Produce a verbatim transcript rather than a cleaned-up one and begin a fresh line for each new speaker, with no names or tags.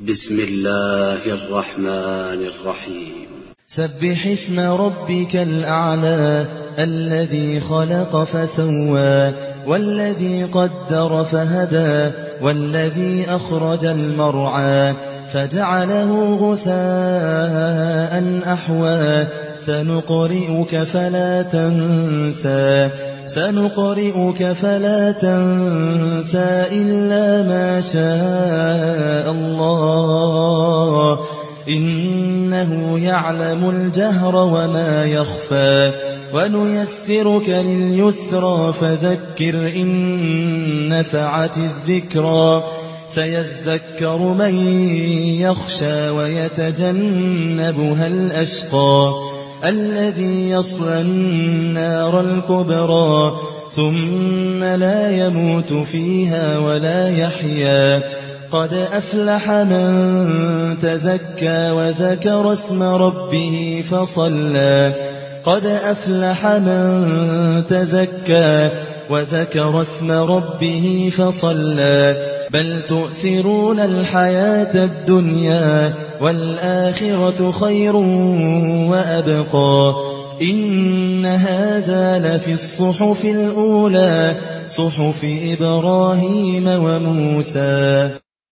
بسم الله الرحمن الرحيم.
سبح اسم ربك الأعلى الذي خلق فسوى والذي قدر فهدى والذي أخرج المرعى فجعله غثاء أحوى سنقرئك فلا تنسى سنقرئك فلا تنسى إلا ما شاء الله إنه يعلم الجهر وما يخفى ونيسرك لليسرى فذكر إن نفعت الذكرى سيذكر من يخشى ويتجنبها الأشقى الذي يصلى النار الكبرى ثم لا يموت فيها ولا يحيا قد أفلح من تزكى وذكر اسم ربه فصلى قد أفلح من تزكى وذكر اسم ربه فصلى بل تؤثرون الحياة الدنيا والآخرة خير وأبقى إن هذا لفي الصحف الأولى صحف إبراهيم وموسى.